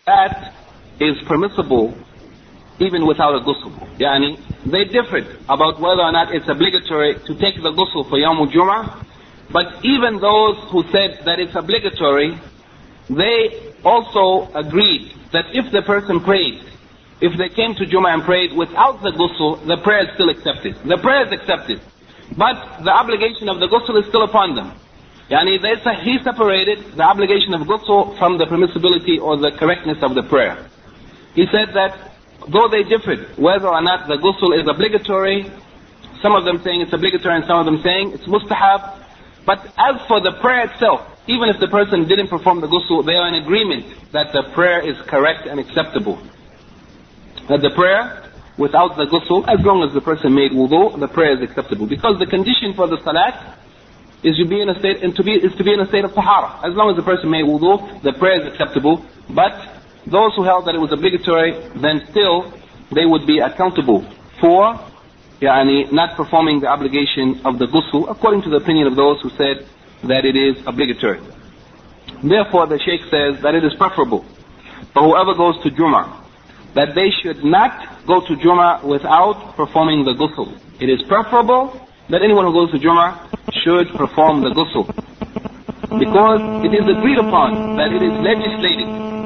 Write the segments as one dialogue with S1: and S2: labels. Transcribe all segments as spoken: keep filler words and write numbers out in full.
S1: salat is permissible even without a ghusl. Yani, they differed about whether or not it's obligatory to take the ghusl for Yawm al-Jum'ah, but even those who said that it's obligatory, they also agreed that if the person prayed, if they came to Jum'ah and prayed without the ghusl, the prayer is still accepted. The prayer is accepted, but the obligation of the ghusl is still upon them. Yani, they, he separated the obligation of ghusl from the permissibility or the correctness of the prayer. He said that though they differed whether or not the ghusl is obligatory, some of them saying it's obligatory and some of them saying it's mustahab, but as for the prayer itself, even if the person didn't perform the ghusl, they are in agreement that the prayer is correct and acceptable. That the prayer without the ghusl, as long as the person made wudu, the prayer is acceptable. Because the condition for the salat is to be in a state, and to be, is to be in a state of tahara. As long as the person made wudu, the prayer is acceptable. But those who held that it was obligatory, then still they would be accountable for yani, not performing the obligation of the ghusl, according to the opinion of those who said that it is obligatory. Therefore, the Shaykh says that it is preferable for whoever goes to Jum'ah that they should not go to Jum'ah without performing the ghusl. It is preferable that anyone who goes to Jum'ah should perform the ghusl, because it is agreed upon that it is legislated,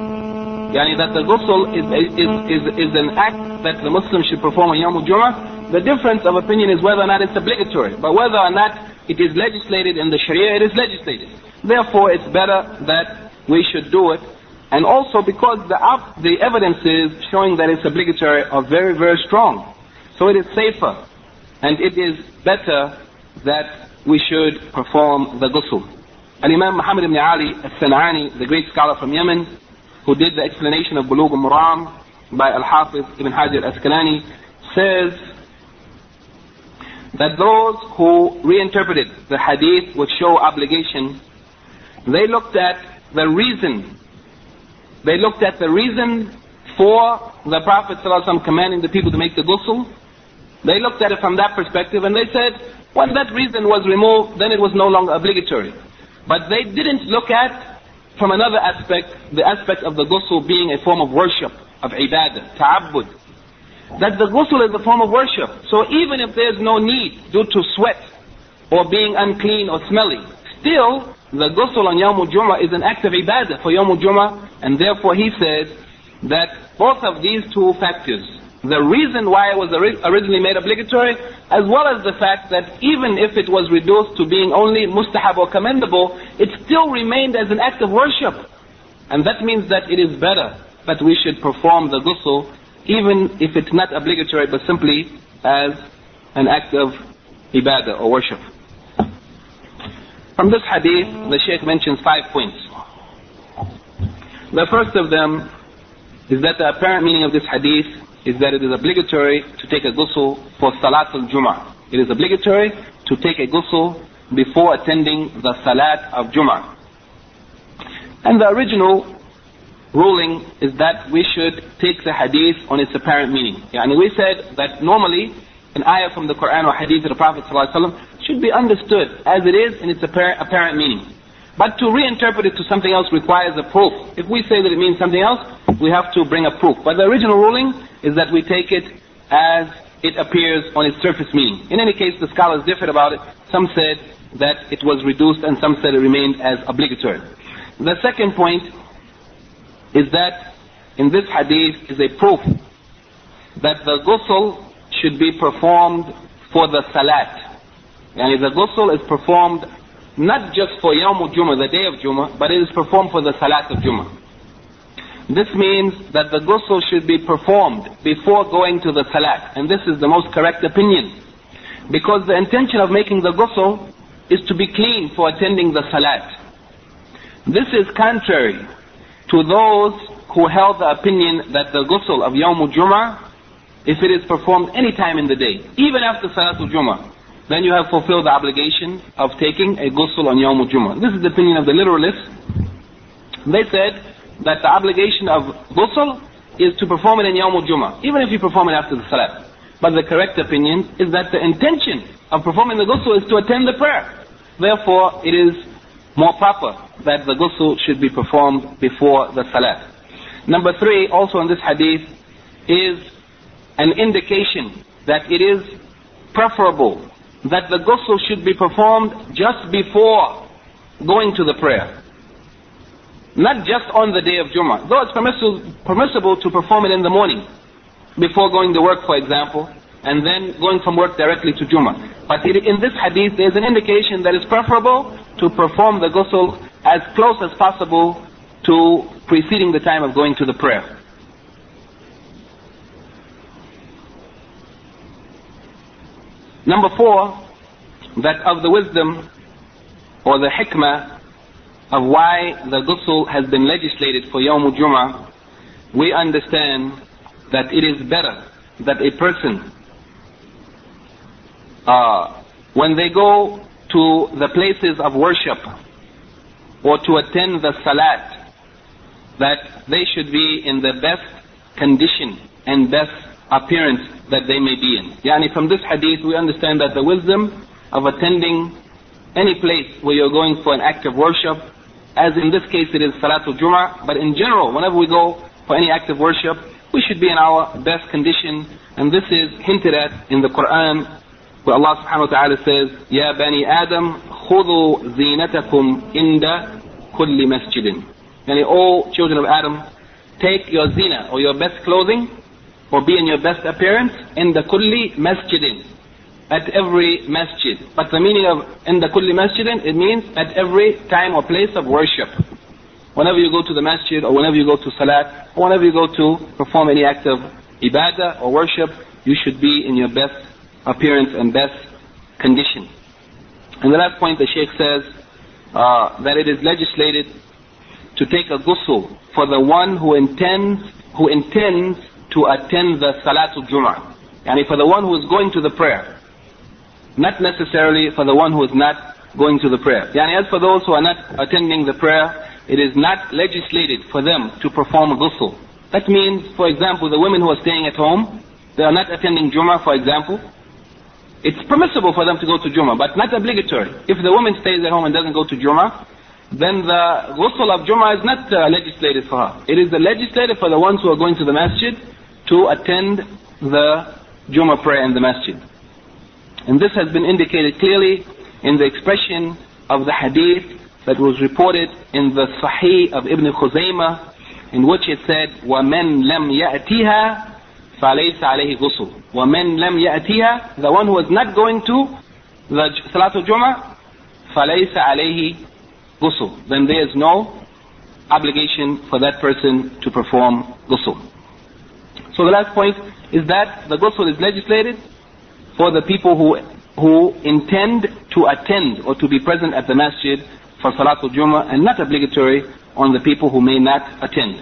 S1: yani that the ghusl is, is, is, is an act that the Muslims should perform on Yawm al-Jum'ah. The difference of opinion is whether or not it's obligatory, but whether or not it is legislated in the Sharia, it is legislated. Therefore, it's better that we should do it. And also because the, the evidences showing that it's obligatory are very, very strong. So it is safer, and it is better that we should perform the ghusl. Al-Imam Muhammad ibn Ali al-San'ani, the great scholar from Yemen, who did the explanation of Bulugh al-Maram by Al-Hafiz ibn Hajar al-Asqalani, says that those who reinterpreted the hadith which show obligation, they looked at the reason, they looked at the reason for the Prophet ﷺ commanding the people to make the ghusl. They looked at it from that perspective, and they said, when that reason was removed, then it was no longer obligatory. But they didn't look at, from another aspect, the aspect of the ghusl being a form of worship, of ibadah, ta'abbud. That the ghusl is a form of worship. So even if there's no need due to sweat or being unclean or smelly, still the ghusl on Yawm al-Jum'ah is an act of ibadah for Yawm al-Jum'ah, and therefore he says that both of these two factors, the reason why it was originally made obligatory, as well as the fact that even if it was reduced to being only mustahab or commendable, it still remained as an act of worship. And that means that it is better that we should perform the ghusl, even if it's not obligatory, but simply as an act of ibadah or worship. From this hadith, the Shaykh mentions five points. The first of them is that the apparent meaning of this hadith is that it is obligatory to take a ghusl for Salat al-Jum'ah. It is obligatory to take a ghusl before attending the Salat of Jum'ah. And the original ruling is that we should take the hadith on its apparent meaning. Yani we said that normally an ayah from the Quran or hadith of the Prophet ﷺ should be understood as it is in its apparent, apparent meaning. But to reinterpret it to something else requires a proof. If we say that it means something else, we have to bring a proof. But the original ruling is that we take it as it appears on its surface meaning. In any case, the scholars differed about it. Some said that it was reduced and some said it remained as obligatory. The second point is that in this hadith is a proof that the ghusl should be performed for the salat. Yani the ghusl is performed not just for Yawm al-Jum'ah, the day of Jum'ah, but it is performed for the Salat of Jum'ah. This means that the ghusl should be performed before going to the Salat, and this is the most correct opinion, because the intention of making the ghusl is to be clean for attending the Salat. This is contrary to those who held the opinion that the ghusl of Yawm al-Jum'ah, if it is performed any time in the day, even after Salat al-Jum'ah, then you have fulfilled the obligation of taking a ghusl on Yawm al-Jum'ah. This is the opinion of the literalists. They said that the obligation of ghusl is to perform it in Yawm al-Jum'ah, even if you perform it after the salat. But the correct opinion is that the intention of performing the ghusl is to attend the prayer. Therefore, it is more proper that the ghusl should be performed before the salat. Number three, also in this hadith, is an indication that it is preferable that the ghusl should be performed just before going to the prayer. Not just on the day of Jummah. Though it's permissible, permissible to perform it in the morning, before going to work, for example, and then going from work directly to Jummah. But it, in this hadith, there's an indication that it's preferable to perform the ghusl as close as possible to preceding the time of going to the prayer. Number four, that of the wisdom or the hikmah of why the ghusl has been legislated for Yawm al-Jum'ah, we understand that it is better that a person, uh, when they go to the places of worship or to attend the salat, that they should be in the best condition and best appearance that they may be in. Yani from this hadith we understand that the wisdom of attending any place where you're going for an act of worship, as in this case it is Salatul Jum'ah, but in general whenever we go for any act of worship, we should be in our best condition, and this is hinted at in the Quran where Allah subhanahu wa ta'ala says, Ya bani Adam, khudhu zinatakum inda kulli masjidin. Yani all children of Adam, take your zina or your best clothing or be in your best appearance in the kulli masjidin, at every masjid. But the meaning of in the kulli masjidin, it means at every time or place of worship. Whenever you go to the masjid or whenever you go to salat or whenever you go to perform any act of ibadah or worship, you should be in your best appearance and best condition. And the last point the Shaykh says uh, that it is legislated to take a ghusl for the one who intends who intends to attend the Salatul Jum'ah. Yani for the one who is going to the prayer, not necessarily for the one who is not going to the prayer. Yani as for those who are not attending the prayer, it is not legislated for them to perform a ghusl. That means, for example, the women who are staying at home, they are not attending Jum'ah, for example. It's permissible for them to go to Jum'ah, but not obligatory. If the woman stays at home and doesn't go to Jum'ah, then the ghusl of Jum'ah is not uh, legislated for her. It is the legislated for the ones who are going to the masjid to attend the Jum'ah prayer in the masjid. And this has been indicated clearly in the expression of the hadith that was reported in the Sahih of Ibn Khuzaymah, in which it said, وَمَنْ لَمْ يَأْتِهَا فَلَيْسَ عَلَيْهِ غُسُلٌ. وَمَنْ لَمْ يَأْتِهَا, the one who is not going to the Salatul Jum'ah, فَلَيْسَ عَلَيْهِ ghusl, then there is no obligation for that person to perform ghusl. So the last point is that the ghusl is legislated for the people who who intend to attend or to be present at the masjid for Salatul Jum'ah, and not obligatory on the people who may not attend.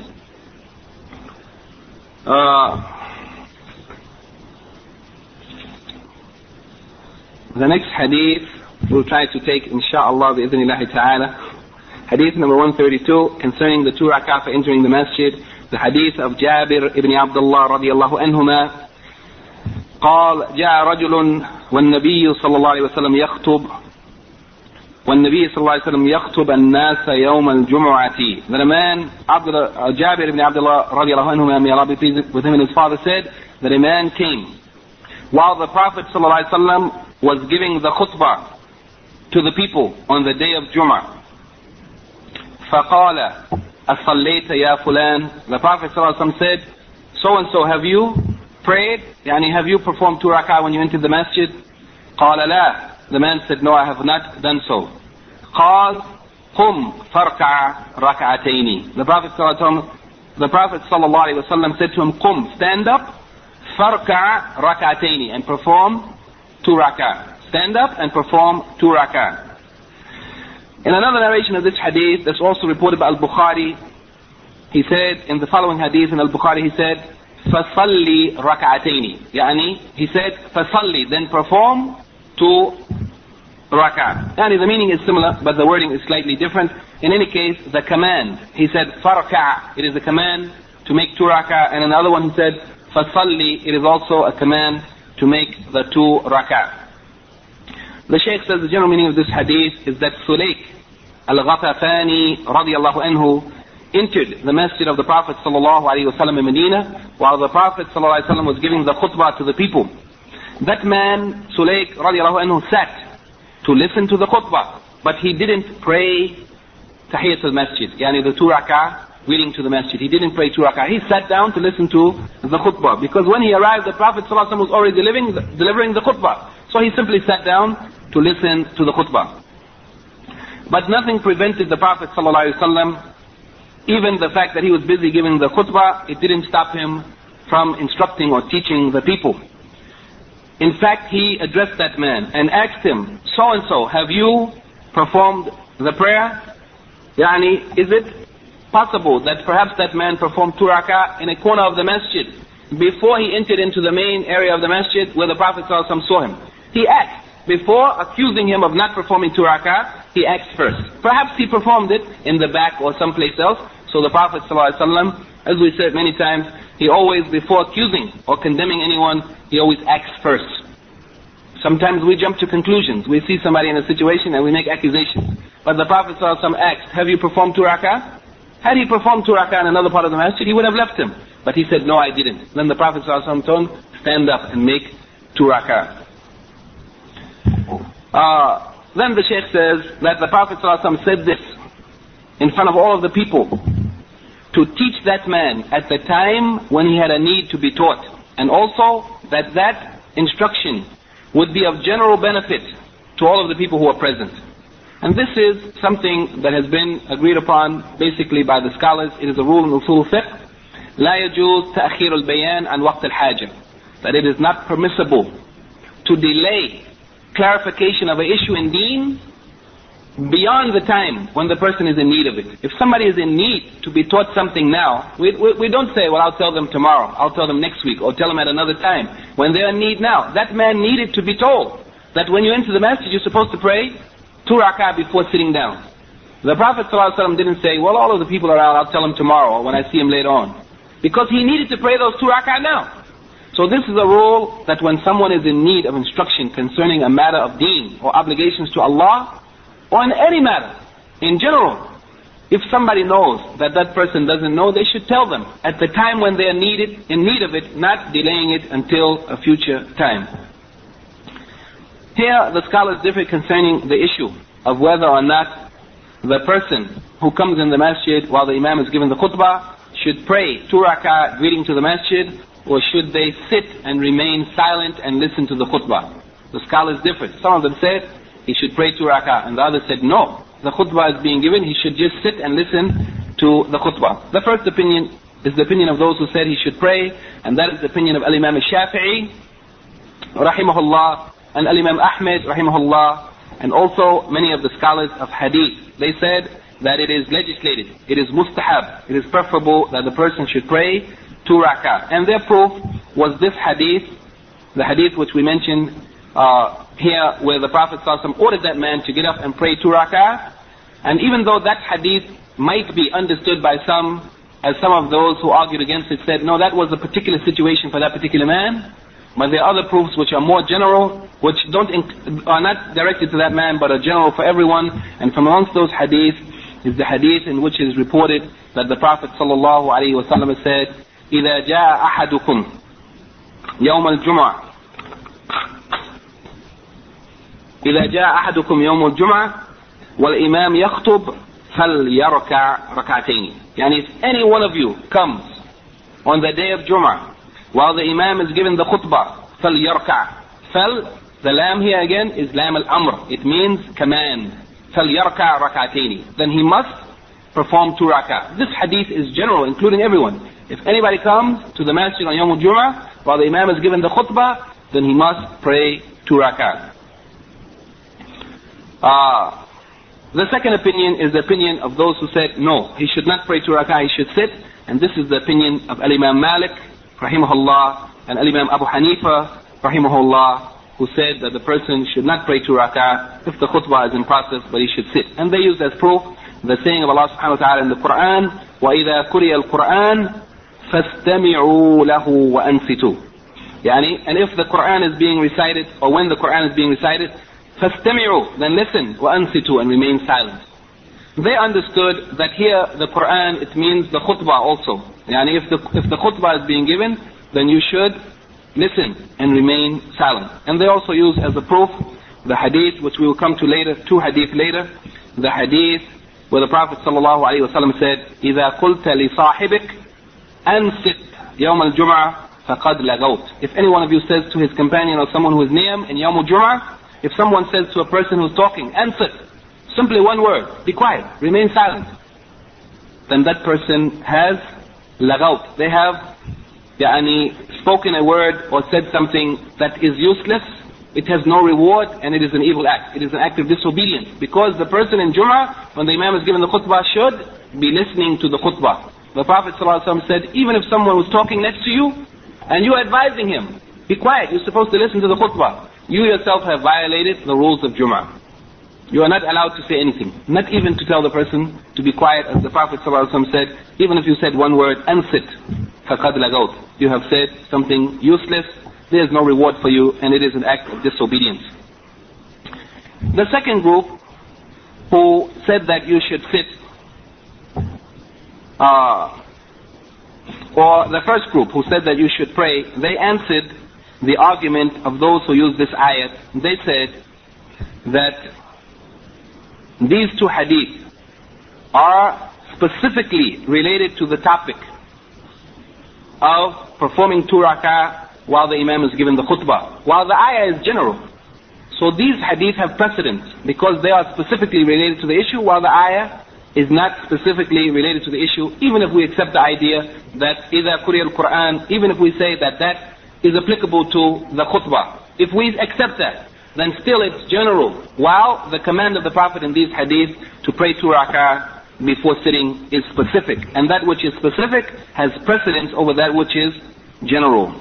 S1: Uh, the next hadith we'll try to take, inshaAllah, bi'idhnillahi ta'ala. Hadith number one thirty-two, concerning the two rak'ah for entering the masjid. The hadith of Jabir ibn Abdullah radiyallahu anhuma. قال جاء رجل والنبي صلى الله عليه وسلم يخطب والنبي صلى الله عليه وسلم يخطب الناس يوم الجمعة. That a man, Abdullah, Jabir ibn Abdullah radiyallahu anhuma, may Allah be pleased with him and his father, said that a man came while the Prophet صلى الله عليه وسلم was giving the khutbah to the people on the day of Jum'ah. فقال أصليت يا فلان. The Prophet ﷺ said, so and so, have you prayed? Yani, have you performed two rak'ah when you entered the masjid? قال لا. The man said, no, I have not done so. قال قم فاركع ركعتين. The Prophet ﷺ, the Prophet ﷺ said to him, قم, stand up, فاركع ركعتين, and perform two rak'ah. Stand up and perform two rak'ah. In another narration of this hadith, that's also reported by Al-Bukhari, he said, in the following hadith in Al-Bukhari, he said, فَصَلِّ رَكَعَتَيْنِ. Yani, he said, فَصَلِّ, then perform two rak'ah. Yani, the meaning is similar, but the wording is slightly different. In any case, the command, he said, فَرْكَعَ, it is a command to make two rak'ah, and another one he said, فَصَلِّ, it is also a command to make the two rak'ah. The Shaykh says the general meaning of this hadith is that Sulayk al-Ghatafani radiyallahu anhu, entered the masjid of the Prophet sallallahu alaihi wasallam in Medina, while the Prophet sallallahu alaihi wasallam was giving the khutbah to the people. That man, Sulayk radiallahu anhu, sat to listen to the khutbah, but he didn't pray tahiyyat al-masjid, yani the two rak'ah reading to the masjid. He didn't pray two rak'ah. He sat down to listen to the khutbah, because when he arrived, the Prophet sallallahu alaihi wasallam was already delivering, delivering the khutbah. So he simply sat down to listen to the khutbah. But nothing prevented the Prophet sallallahu alaihi wasallam, even the fact that he was busy giving the khutbah, it didn't stop him from instructing or teaching the people. In fact, he addressed that man and asked him, so and so, have you performed the prayer? Yani, is it possible that perhaps that man performed two rak'ah in a corner of the masjid before he entered into the main area of the masjid where the Prophet ﷺ saw him? He asked, before accusing him of not performing two rak'ah, he asked first. Perhaps he performed it in the back or someplace else. So the Prophet ﷺ, as we said many times, he always, before accusing or condemning anyone, he always acts first. Sometimes we jump to conclusions. We see somebody in a situation and we make accusations. But the Prophet ﷺ asked, have you performed two rak'ah? Had he performed two rak'ah in another part of the masjid, he would have left him. But he said, no, I didn't. Then the Prophet ﷺ told him, stand up and make two rak'ah. Uh, then the Shaykh says that the Prophet ﷺ said this in front of all of the people to teach that man at the time when he had a need to be taught, and also that that instruction would be of general benefit to all of the people who are present. And this is something that has been agreed upon basically by the scholars. It is a rule in usul fiqh, لا يجوز تأخير البيان عن وقت الحاجة, that it is not permissible to delay clarification of an issue in deen beyond the time when the person is in need of it. If somebody is in need to be taught something now, we, we, we don't say, well, I'll tell them tomorrow, I'll tell them next week, or tell them at another time. When they're in need now, that man needed to be told that when you enter the masjid, you're supposed to pray two rak'ah before sitting down. The Prophet ﷺ didn't say, well, all of the people are out, I'll tell them tomorrow, or when I see him later on. Because he needed to pray those two rak'ah now. So this is a rule that when someone is in need of instruction concerning a matter of deen or obligations to Allah, or in any matter, in general, if somebody knows that that person doesn't know, they should tell them at the time when they are needed, in need of it, not delaying it until a future time. Here the scholars differ concerning the issue of whether or not the person who comes in the masjid while the imam is giving the khutbah should pray two rak'ah greeting to the masjid, or should they sit and remain silent and listen to the khutbah. The scholars differed. Some of them said he should pray two rak'ah, and the others said no, the khutbah is being given, he should just sit and listen to the khutbah. The first opinion is the opinion of those who said he should pray, and that is the opinion of Al-Imam al-Shafi'i rahimahullah, and Al-Imam Ahmed rahimahullah, and also many of the scholars of hadith. They said that it is legislated, it is mustahab, it is preferable that the person should pray two rak'ah. And their proof was this hadith, the hadith which we mentioned uh, here, where the Prophet ﷺ ordered that man to get up and pray two rak'ah. And even though that hadith might be understood by some, as some of those who argued against it said, no, that was a particular situation for that particular man, but there are other proofs which are more general, which don't inc- are not directed to that man, but are general for everyone. And from amongst those hadiths is the hadith in which it is reported that the Prophet sallallahu alaihi wasallam said, إذا جاء أحدكم يوم الجمعة إذا جاء أحدكم يوم الجمعة والإمام يخطب فليركع ركعتين. Yani if any one of you comes on the day of Jum'ah while the Imam is giving the khutbah, فليركع. Fal, the lam here again is lam al-amr. It means command. فليركع ركعتين. Then he must perform two rak'ah. This hadith is general, including everyone. If anybody comes to the masjid on Yawm al-Jum'ah while the Imam is giving the khutbah, then he must pray two rak'ah. Uh, the second opinion is the opinion of those who said, no, he should not pray two rak'ah, he should sit. And this is the opinion of Al-Imam Malik, rahimahullah, and Al-Imam Abu Hanifa, rahimahullah, who said that the person should not pray two rak'ah if the khutbah is in process, but he should sit. And they used as proof the saying of Allah subhanahu wa ta'ala in the Quran, وَإِذَا قُرِئَ الْقُرْآنِ فَاسْتَمِعُوا لَهُ وَأَنْصِتُوا. Yani, and if the Quran is being recited, or when the Quran is being recited, فَاسْتَمِعُوا, then listen, وَأَنْصِتُوا, and remain silent. they understood that here the Quran, it means the khutbah also. Yani if the, if the khutbah is being given, then you should listen and remain silent. And they also use as a proof the hadith, which we will come to later, two hadith later, the hadith where the Prophet sallallahu alaihi wasallam said, إِذَا قُلْتَ لِصَاحِبِكَ أَنْصِتْ يَوْمَ الْجُمْعَةِ فَقَدْ لَغَوْتَ. If any one of you says to his companion or someone who is near him in Yawm al-Jum'ah, if someone says to a person who's talking, أنصت, simply one word, be quiet, remain silent, then that person has lagawt. They have yani, spoken a word or said something that is useless, it has no reward, and it is an evil act. It is an act of disobedience. Because the person in Jum'ah, when the Imam is given the khutbah, should be listening to the khutbah. The Prophet ﷺ said, even if someone was talking next to you, and you are advising him, be quiet, you're supposed to listen to the khutbah, you yourself have violated the rules of Jum'ah. You are not allowed to say anything, not even to tell the person to be quiet, as the Prophet ﷺ said, even if you said one word, أنصت فقد لغوت, you have said something useless, there is no reward for you, and it is an act of disobedience. The second group, who said that you should sit, uh, or the first group who said that you should pray, they answered the argument of those who use this ayat. They said that these two hadith are specifically related to the topic of performing two rak'ah while the Imam is given the khutbah, while the ayah is general. So these hadith have precedence because they are specifically related to the issue, while the ayah is not specifically related to the issue, even if we accept the idea that إِذَا قُرِئَ الْقُرْآنِ, even if we say that that is applicable to the khutbah. If we accept that, then still it's general, while the command of the Prophet in these hadith to pray two rak'ah before sitting is specific. And that which is specific has precedence over that which is general.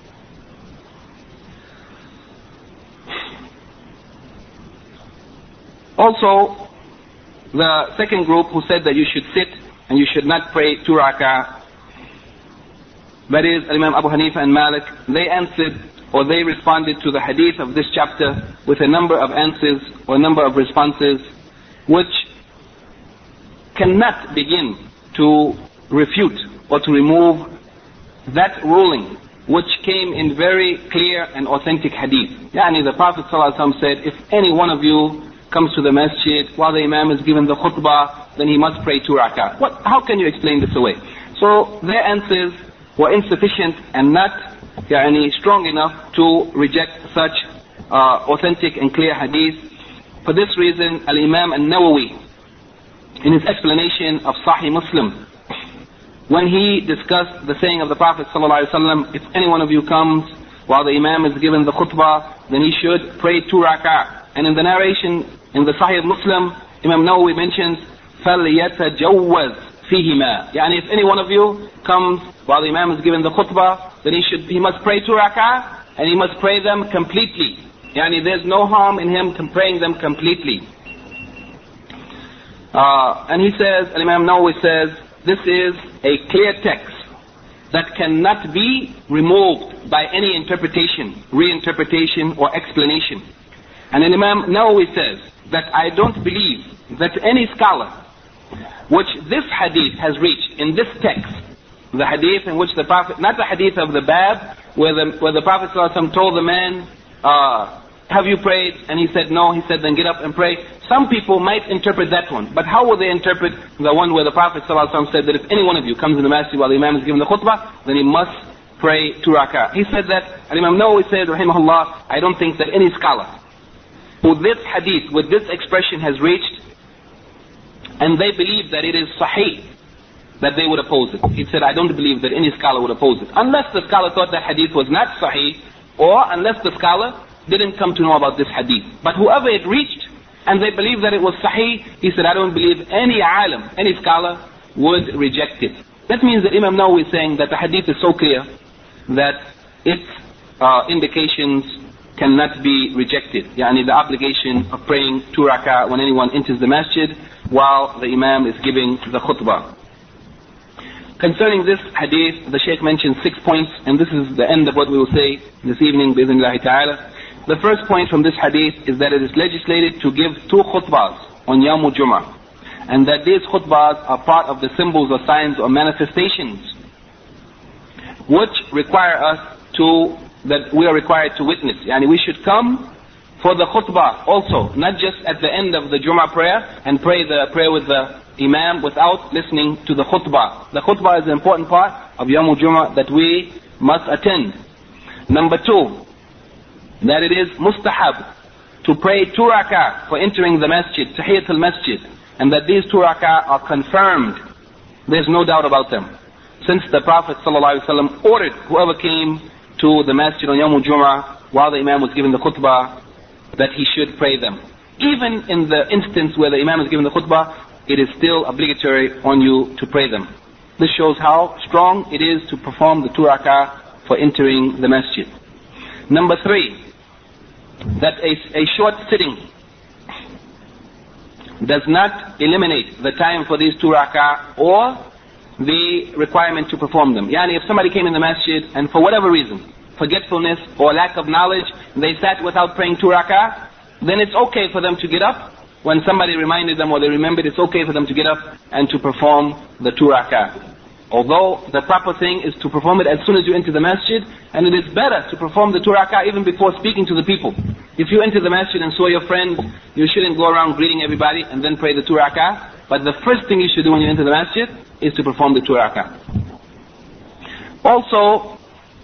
S1: Also, the second group who said that you should sit and you should not pray two rak'ah, that is Imam Abu Hanifa and Malik, they answered or they responded to the hadith of this chapter with a number of answers or a number of responses which cannot begin to refute or to remove that ruling which came in very clear and authentic hadith. Yani the Prophet ﷺ said, if any one of you comes to the masjid while the Imam is given the khutbah, then he must pray two rak'ah. What? How can you explain this away? So their answers were insufficient and not yani, strong enough to reject such uh, authentic and clear hadith. For this reason, Al-Imam An-Nawawi, in his explanation of Sahih Muslim, when he discussed the saying of the Prophet ﷺ, if any one of you comes while the Imam is given the khutbah, then he should pray two rak'ah. And in the narration in the Sahih Muslim, Imam Nawawi mentions, فَلْيَتَجَوَّزْ فِيهِمَا. Yani if any one of you comes while the Imam is given the khutbah, then he should he must pray two rak'ah, and he must pray them completely. Yani there's no harm in him praying them completely. Uh, and he says, Imam Nawawi says, this is a clear text that cannot be removed by any interpretation, reinterpretation or explanation. And then Imam Nawawi says that I don't believe that any scholar which this hadith has reached in this text, the hadith in which the Prophet, not the hadith of the Bab, where the, where the Prophet ﷺ told the man, uh, have you prayed? And he said no. He said then get up and pray. Some people might interpret that one, but how will they interpret the one where the Prophet ﷺ said that if any one of you comes in the masjid while the Imam is giving the khutbah, then he must pray two rak'ah. He said that, and Imam Nawawi said, rahimahullah, I don't think that any scholar who this hadith, with this expression has reached, and they believe that it is sahih, that they would oppose it. He said, I don't believe that any scholar would oppose it. Unless the scholar thought that hadith was not sahih, or unless the scholar didn't come to know about this hadith. But whoever it reached, and they believe that it was sahih, he said, I don't believe any alim, any scholar would reject it. That means that Imam Nawawi is saying that the hadith is so clear that its uh, indications cannot be rejected. Yani the obligation of praying two rak'ah when anyone enters the masjid while the Imam is giving the khutbah. Concerning this hadith, the Shaykh mentioned six points, and this is the end of what we will say this evening, bi'idhnillahi ta'ala. The first point from this hadith is that it is legislated to give two khutbahs on Yawm al-Jum'ah. and that these khutbahs are part of the symbols or signs or manifestations which require us to, that we are required to witness. Yani we should come for the khutbah also, not just at the end of the Jummah prayer and pray the prayer with the Imam without listening to the khutbah. The khutbah is an important part of Yawm al-Jummah that we must attend. Number two, that it is mustahab to pray two rak'ah for entering the masjid, tahiyyat al-masjid, and that these two rak'ah are confirmed. There's no doubt about them. Since the Prophet ﷺ ordered whoever came to the masjid on Yawm al-Jummah while the Imam was giving the khutbah, that he should pray them. Even in the instance where the Imam is giving the khutbah, it is still obligatory on you to pray them. This shows how strong it is to perform the two rak'ah for entering the masjid. Number three, that a, a short sitting does not eliminate the time for these two rak'ah or the requirement to perform them. Yani if somebody came in the masjid and for whatever reason, forgetfulness or lack of knowledge, they sat without praying two rak'ah, then it's okay for them to get up. When somebody reminded them or they remembered, it's okay for them to get up and to perform the two rak'ah. Although the proper thing is to perform it as soon as you enter the masjid, and it is better to perform the two rak'ah even before speaking to the people. If you enter the masjid and saw your friends, you shouldn't go around greeting everybody and then pray the two rak'ah. But the first thing you should do when you enter the masjid is to perform the two rak'ah. Also,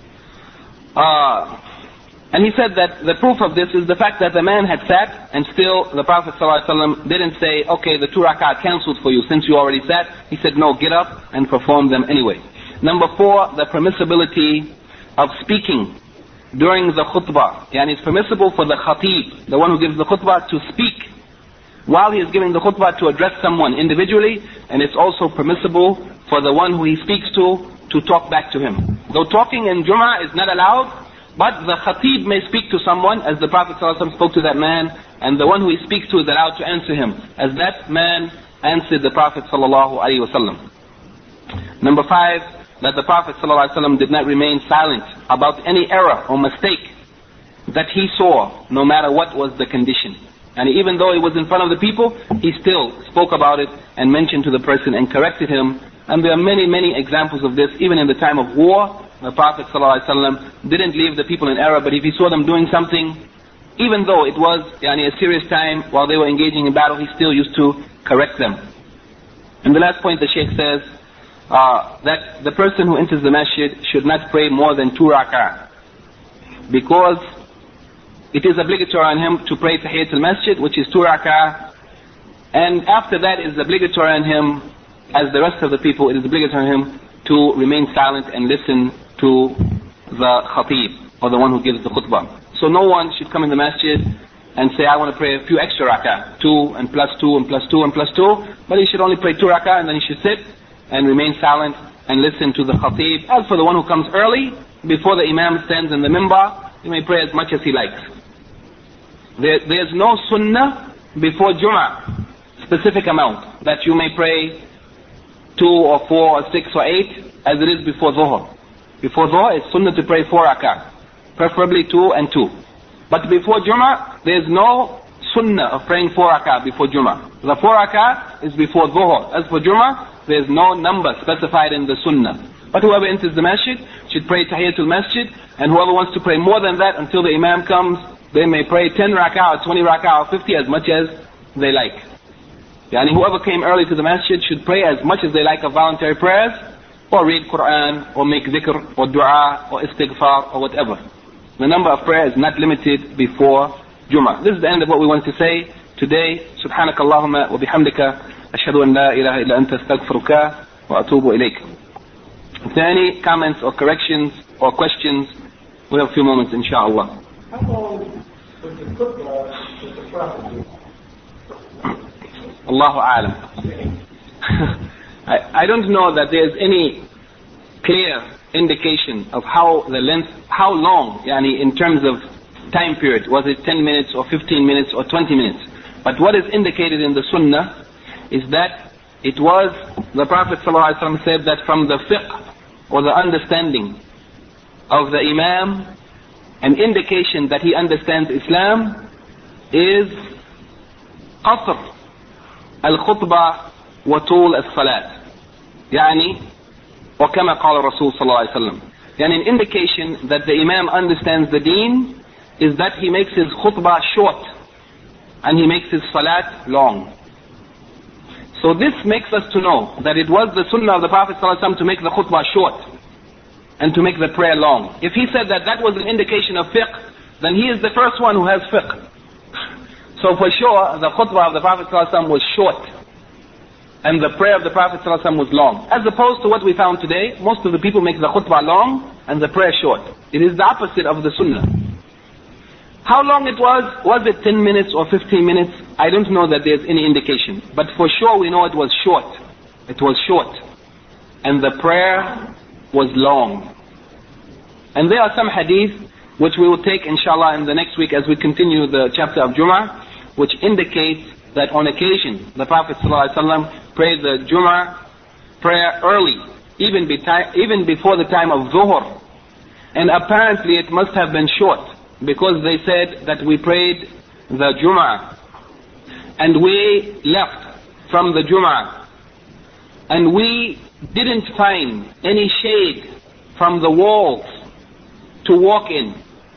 S1: uh, and he said that the proof of this is the fact that the man had sat and still the Prophet ﷺ didn't say, okay, the two rak'ah cancelled for you since you already sat. He said, no, get up and perform them anyway. Number four, the permissibility of speaking during the khutbah. Yani it's permissible for the khatib, the one who gives the khutbah, to speak while he is giving the khutbah, to address someone individually, and it's also permissible for the one who he speaks to to talk back to him. Though talking in Jummah is not allowed, but the khatib may speak to someone, as the Prophet ﷺ spoke to that man, and the one who he speaks to is allowed to answer him, as that man answered the Prophet ﷺ. Number five, that the Prophet ﷺ did not remain silent about any error or mistake that he saw, no matter what was the condition. And even though he was in front of the people, he still spoke about it and mentioned to the person and corrected him. And there are many, many examples of this, even in the time of war. The Prophet ﷺ didn't leave the people in error, but if he saw them doing something, even though it was yani, a serious time while they were engaging in battle, he still used to correct them. And the last point the Shaykh says, uh, that the person who enters the masjid should not pray more than two rak'ah, because it is obligatory on him to pray tahiyyat al-masjid, which is two rak'ah, and after that it is obligatory on him, as the rest of the people, it is obligatory on him to remain silent and listen to the khatib, or the one who gives the khutbah. So no one should come in the masjid and say, I want to pray a few extra rak'ah, two and plus two and plus two and plus two, but he should only pray two rak'ah and then he should sit and remain silent and listen to the khatib. As for the one who comes early, before the imam stands in the minbar, he may pray as much as he likes. There, there's no sunnah before Jummah, specific amount, that you may pray two or four or six or eight, as it is before Dhuhr. Before Dhuhr, it's sunnah to pray four rak'ah, preferably two and two. But before Jummah, there's no sunnah of praying four rak'ah before Jummah. The four rak'ah is before Dhuhr. As for Jummah, there's no number specified in the sunnah. But whoever enters the masjid should pray tahiyyatul masjid, and whoever wants to pray more than that until the imam comes, they may pray ten rak'ah or twenty rak'ah or fifty, as much as they like. Yani whoever came early to the masjid should pray as much as they like of voluntary prayers, or read Quran, or make dhikr, or dua, or istighfar, or whatever. The number of prayers is not limited before Jummah. This is the end of what we want to say today. Subhanak Allahumma wa bihamdika, ashhadu an la ilaha illa anta astaghfiruka wa atubu ilayk. If there are any comments or corrections or questions, we have a few moments, inshallah.
S2: How long was the khutbah with the Prophet do?
S1: Allahu a'lam. I, I don't know that there's any clear indication of how the length, how long, yani in terms of time period, was it ten minutes or fifteen minutes or twenty minutes. But what is indicated in the sunnah is that it was, the Prophet ﷺ said that from the fiqh, or the understanding of the imam, an indication that he understands Islam is qasr al-khutbah وطول الصلاة. يعني وكما قال الرسول صلى الله عليه وسلم. يعني an indication that the Imam understands the deen is that he makes his khutbah short and he makes his salat long. So this makes us to know that it was the sunnah of the Prophet ﷺ to make the khutbah short and to make the prayer long. If he said that that was an indication of fiqh, then he is the first one who has fiqh. So for sure, the khutbah of the Prophet ﷺ was short and the prayer of the Prophet ﷺ was long. As opposed to what we found today, most of the people make the khutbah long and the prayer short. It is the opposite of the sunnah. How long it was? Was it ten minutes or fifteen minutes? I don't know that there's any indication. But for sure we know it was short. It was short. And the prayer was long. And there are some hadith which we will take inshallah in the next week as we continue the chapter of Jum'ah, which indicates that on occasion the Prophet ﷺ prayed the Jum'ah prayer early, even, be even before the time of Zuhr. And apparently it must have been short, because they said that we prayed the Jum'ah and we left from the Jum'ah and we didn't find any shade from the walls to walk in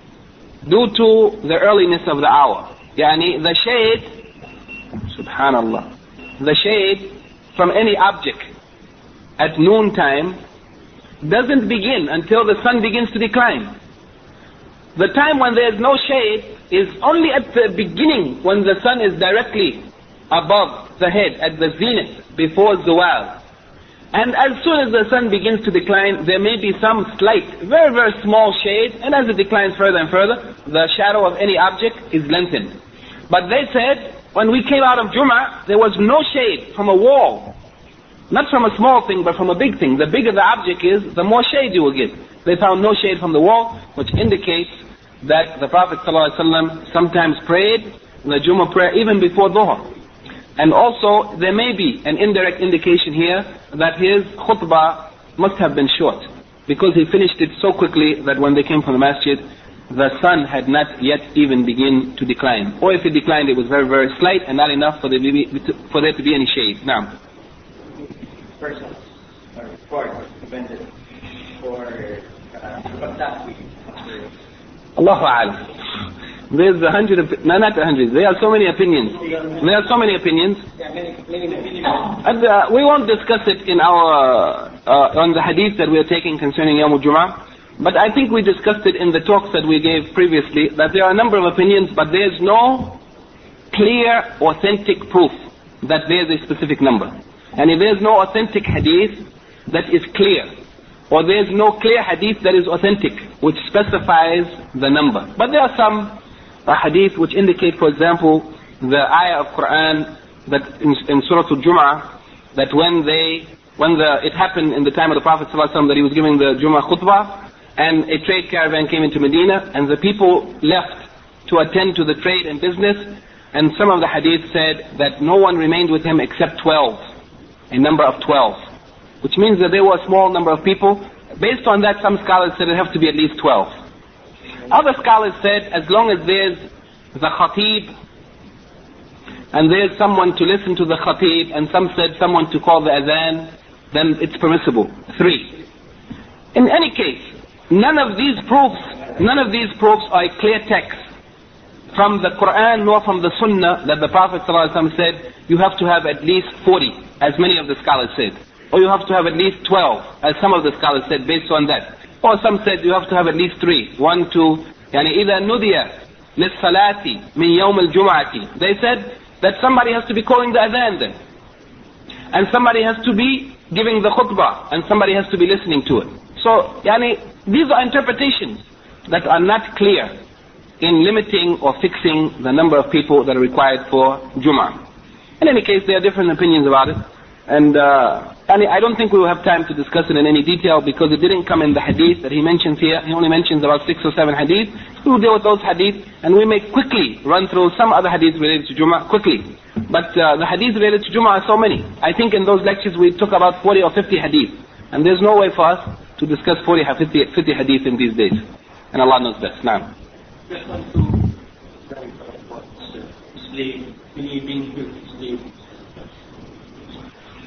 S1: due to the earliness of the hour. Yani the shade, subhanallah, the shade from any object at noon time doesn't begin until the sun begins to decline. The time when there is no shade is only at the beginning, when the sun is directly above the head at the zenith before zawal. And as soon as the sun begins to decline, there may be some slight, very very small shade, and as it declines further and further, the shadow of any object is lengthened. But they said, when we came out of Jum'ah, there was no shade from a wall. Not from a small thing, but from a big thing. The bigger the object is, the more shade you will get. They found no shade from the wall, which indicates that the Prophet ﷺ sometimes prayed the Jummah prayer even before Dhuhr. And also, there may be an indirect indication here that his khutbah must have been short, because he finished it so quickly that when they came from the masjid, the sun had not yet even begun to decline. Or if it declined, it was very, very slight and not enough for, the, for there to be any shade. Now,
S2: person or report invented for uh,
S1: Allahu A'lam. There's a hundred, no, not a hundred. There are so many opinions. There are so many opinions. And uh, we won't discuss it in our uh, on the hadith that we are taking concerning Yawm al-Jum'ah. But I think we discussed it in the talks that we gave previously, that there are a number of opinions, but there's no clear, authentic proof that there's a specific number. And if there's no authentic hadith that is clear, or there's no clear hadith that is authentic, which specifies the number. But there are some uh, hadith which indicate, for example, the ayah of Quran that in, in Surah Al-Jum'ah, that when they, when the, it happened in the time of the Prophet ﷺ that he was giving the Jum'ah khutbah, and a trade caravan came into Medina, and the people left to attend to the trade and business, and some of the hadith said that no one remained with him except twelve. A number of twelve, which means that there were a small number of people. Based on that, some scholars said it have to be at least twelve. Other scholars said as long as there's the khatib and there's someone to listen to the khatib, and some said someone to call the adhan, then it's permissible. Three. In any case, none of these proofs, none of these proofs are a clear text from the Quran nor from the Sunnah that the Prophet ﷺ said you have to have at least forty, as many of the scholars said. Or you have to have at least twelve, as some of the scholars said based on that. Or some said you have to have at least three. One, two, يعني إذا نُدِيَ لِلصَّلَاةِ مِنْ يَوْمِ الْجُمْعَةِ. They said that somebody has to be calling the adhan then. And somebody has to be giving the khutbah, and somebody has to be listening to it. So, يعني, these are interpretations that are not clear in limiting or fixing the number of people that are required for Jum'ah. In any case, there are different opinions about it. And uh, I don't think we will have time to discuss it in any detail, because it didn't come in the hadith that he mentions here. He only mentions about six or seven hadith. We will deal with those hadith, and we may quickly run through some other hadith related to Jum'ah, quickly. But uh, the hadith related to Jum'ah are so many. I think in those lectures we took about forty or fifty hadith. And there's no way for us to discuss forty or fifty, fifty hadith in these days. And Allah knows best. Now.
S3: Just want to slave, believing with slave.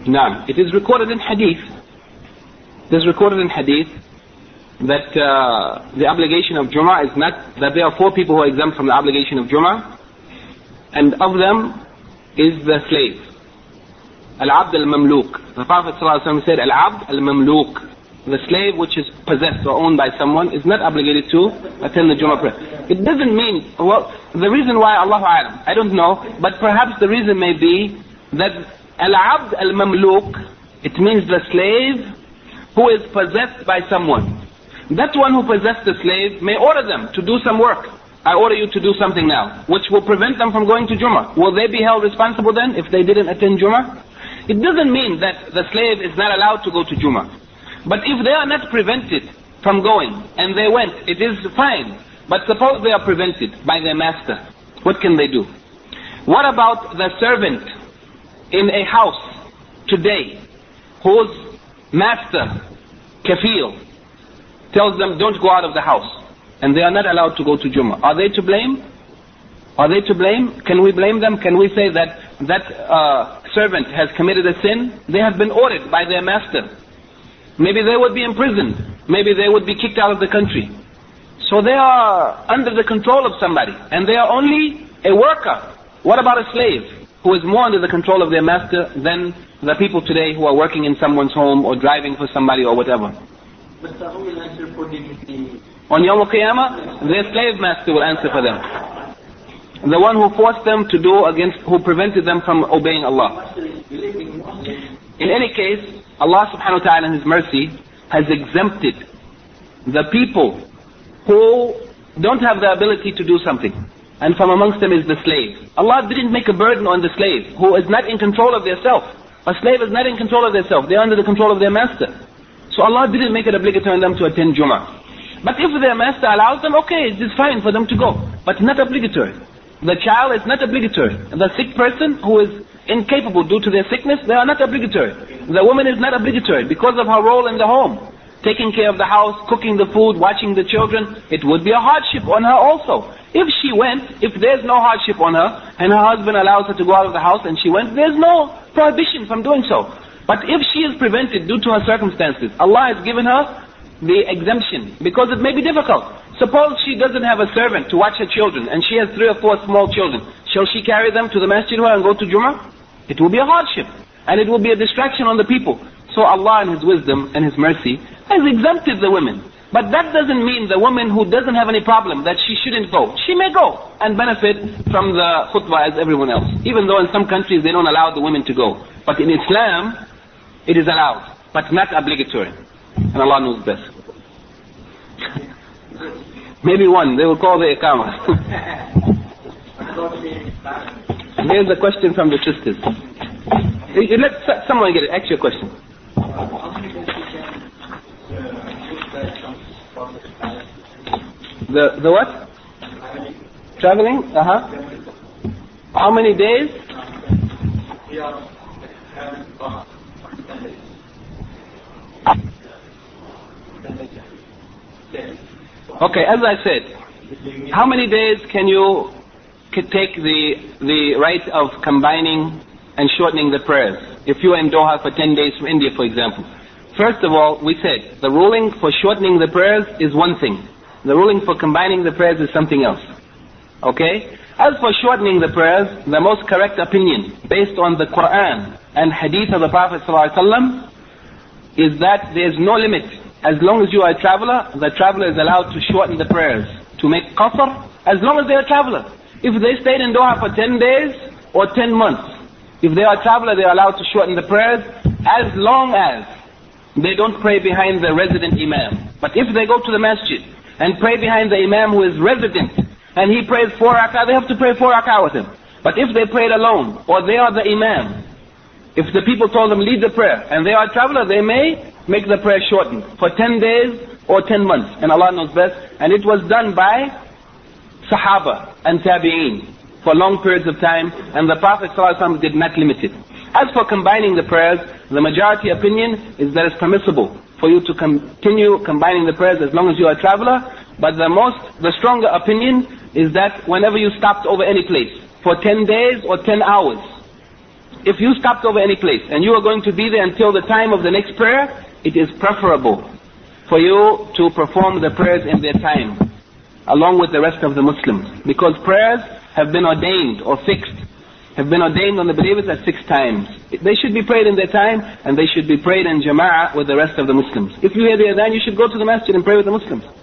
S1: Now, it is recorded in hadith. It is recorded in hadith that uh, the obligation of Jum'ah is not, that there are four people who are exempt from the obligation of Jum'ah, and of them is the slave. Al-Abd al-Mamluk. The Prophet ﷺ said, Al-Abd al-Mamluk, the slave which is possessed or owned by someone, is not obligated to attend the Jum'ah prayer. It doesn't mean, well, the reason why, Allahu A'lam, I don't know, but perhaps the reason may be that Al-Abd al-Mamluk, it means the slave who is possessed by someone. That one who possessed the slave may order them to do some work. I order you to do something now, which will prevent them from going to Jum'ah. Will they be held responsible then if they didn't attend Jum'ah? It doesn't mean that the slave is not allowed to go to Jum'ah. But if they are not prevented from going, and they went, it is fine. But suppose they are prevented by their master, what can they do? What about the servant in a house today, whose master, kafil, tells them don't go out of the house, and they are not allowed to go to Jum'ah? Are they to blame? Are they to blame? Can we blame them? Can we say that that uh, servant has committed a sin? They have been ordered by their master. Maybe they would be imprisoned. Maybe they would be kicked out of the country. So they are under the control of somebody, and they are only a worker. What about a slave who is more under the control of their master than the people today who are working in someone's home or driving for somebody or whatever?
S2: But the who will answer for dignity?
S1: On Yawm al-Qiyamah, their slave master will answer for them. The one who forced them to do against, who prevented them from obeying Allah. In any case, Allah subhanahu wa ta'ala in His mercy has exempted the people who don't have the ability to do something. And from amongst them is the slave. Allah didn't make a burden on the slave who is not in control of their self. A slave is not in control of their self. They are under the control of their master. So Allah didn't make it obligatory on them to attend Jum'ah. But if their master allows them, okay, it is fine for them to go. But not obligatory. The child is not obligatory. The sick person who is incapable due to their sickness, they are not obligatory. The woman is not obligatory because of her role in the home. Taking care of the house, cooking the food, watching the children, it would be a hardship on her also. If she went, if there's no hardship on her, and her husband allows her to go out of the house and she went, there's no prohibition from doing so. But if she is prevented due to her circumstances, Allah has given her the exemption, because it may be difficult. Suppose she doesn't have a servant to watch her children, and she has three or four small children. Shall she carry them to the masjid and go to Jum'ah? It will be a hardship, and it will be a distraction on the people. So Allah in His wisdom and His mercy has exempted the women. But that doesn't mean the woman who doesn't have any problem that she shouldn't go. She may go and benefit from the khutbah as everyone else. Even though in some countries they don't allow the women to go. But in Islam, it is allowed, but not obligatory. And Allah knows best. Maybe one, they will call the Iqamah. Here's a question from the sisters. Let someone get it. Ask your question. The the what? Traveling? Uh-huh. How many days? Okay, as I said, how many days can you take the the right of combining and shortening the prayers? If you are in Doha for ten days from India, for example. First of all, we said, the ruling for shortening the prayers is one thing. The ruling for combining the prayers is something else. Okay? As for shortening the prayers, the most correct opinion, based on the Quran and Hadith of the Prophet ﷺ, is that there is no limit. As long as you are a traveler, the traveler is allowed to shorten the prayers, to make qasr, as long as they are a traveler. If they stayed in Doha for ten days or ten months, if they are a traveler, they are allowed to shorten the prayers as long as they don't pray behind the resident imam. But if they go to the masjid and pray behind the imam who is resident, and he prays four rak'ah, they have to pray four rak'ah with him. But if they prayed alone, or they are the imam, if the people told them lead the prayer, and they are a traveler, they may make the prayer shortened for ten days or ten months. And Allah knows best. And it was done by Sahaba and Tabi'een for long periods of time, and the Prophet ﷺ did not limit it. As for combining the prayers, the majority opinion is that it's permissible for you to continue combining the prayers as long as you are a traveler. But the most, the stronger opinion is that whenever you stopped over any place for ten days or ten hours, if you stopped over any place and you are going to be there until the time of the next prayer, it is preferable for you to perform the prayers in their time, along with the rest of the Muslims. Because prayers have been ordained or fixed, have been ordained on the believers at six times. They should be prayed in their time, and they should be prayed in jama'ah with the rest of the Muslims. If you hear the adhan, you should go to the masjid and pray with the Muslims.